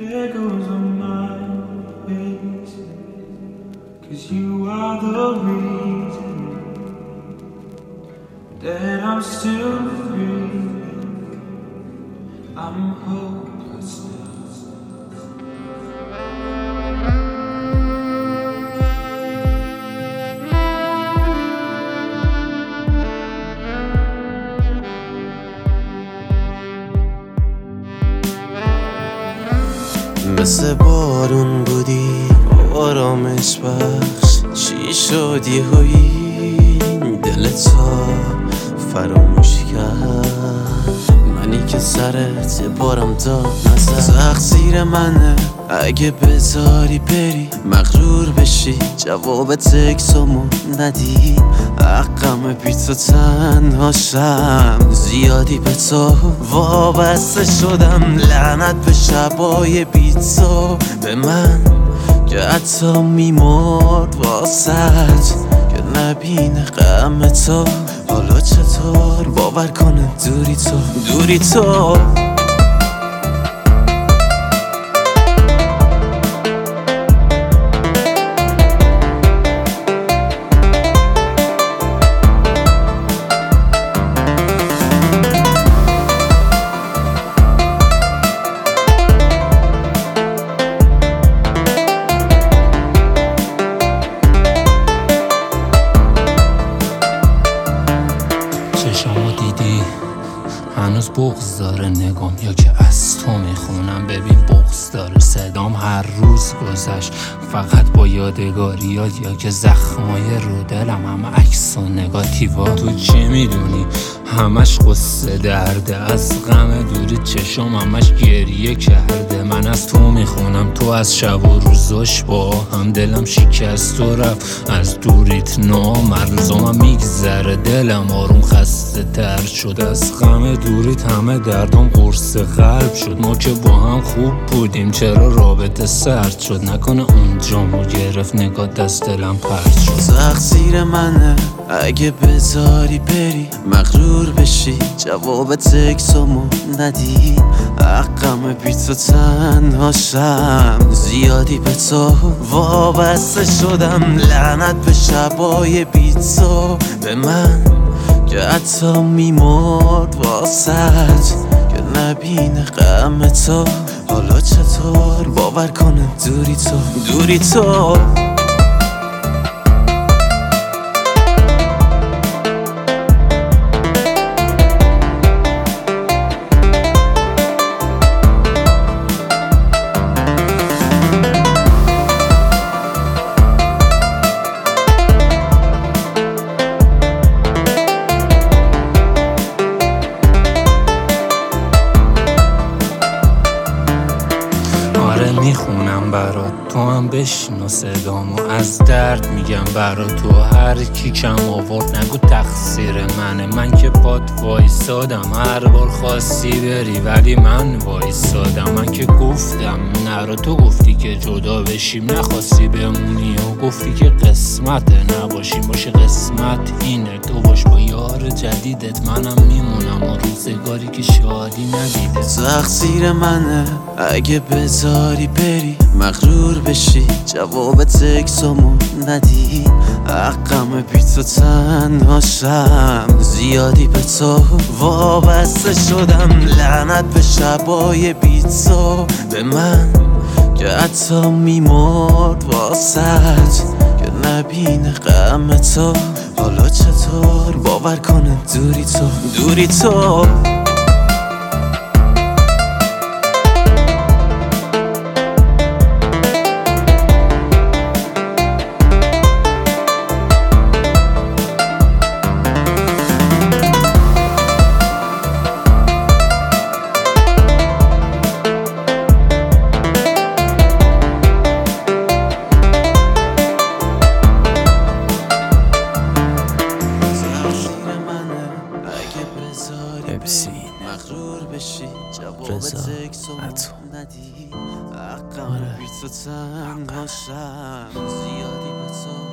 There goes a mind racing, 'cause you are the reason that I'm still breathing. I'm hopeless now. مثل بارون بودی آرامش بخش، چی شد یهویی دلتا فراموش کرد؟ منی که سرت بارم داد نزد، تقصیر منه اگه بذاری بری مغرور بشی جواب تکسامو ندی. حقم بی تو تنهاشم، زیادی به تو وابسته شدم. لعنت به شبای بی تو، به من که حتی میمرد واسد که نبینه غم تو. حالا چطور باور کنه دوری تو چشامو دیدی هنوز بغض داره نگام، یا که از تو میخونم ببین بغض داره صدام. هر روز گذشت فقط با یادگاریات، یا که زخمای رو دلم همه عکس و نگاتیوا. تو چی میدونی همش قصه درده، از غم دوری چشام همش گریه کرده. من از تو میخونم تو از شب و روزاش با هم، دلم شکست و رفت از دوریت نامرزامم میگذره. دلم آروم خسته تر شد از غم دوریت، همه دردم قرص قلب شد. ما که با هم خوب بودیم چرا رابطه سرد شد؟ نکنه اونجامو گرفت نگاه دست دلم پرد شد. تقصیر منه اگه بذاری بری مغرور بشی جواب تکسامو ندی. حقم بی تو تنهاشم، زیادی به تو وابسته شدم. لعنت به شبای بی تو، به من که حتی میمرد واسد که نبینه غم تو. حالا چطور باور کنه دوری تو میخونم برات تو هم بشنو صدامو، از درد میگم برات. تو هر کی کم آورد نگو تقصیر منه، من که پات وایسادم هر بار خواستی بری ولی من وایسادم. من که گفتم نرو، تو گفتی که جدا بشیم نخواستی بمونی و گفتی که قسمت نباشیم. باشه قسمت اینه تو باش با یار جدیدت، منم میمونم و روزگاری که شادی ندیده. تقصیر منه اگه بذاری بری مغرور بشی جواب تکسامو ندی. حقم بی تو تنهاشم، زیادی به تو وابسته شدم. لعنت به شبای بی تو، به من که حتی میمرد واسد که نبینه غم تو. حالا چطور باور کنه دوری تو مغرور بشی جواب تکسامو ندی. حقم بی تو تنهاشم، زیادی به تو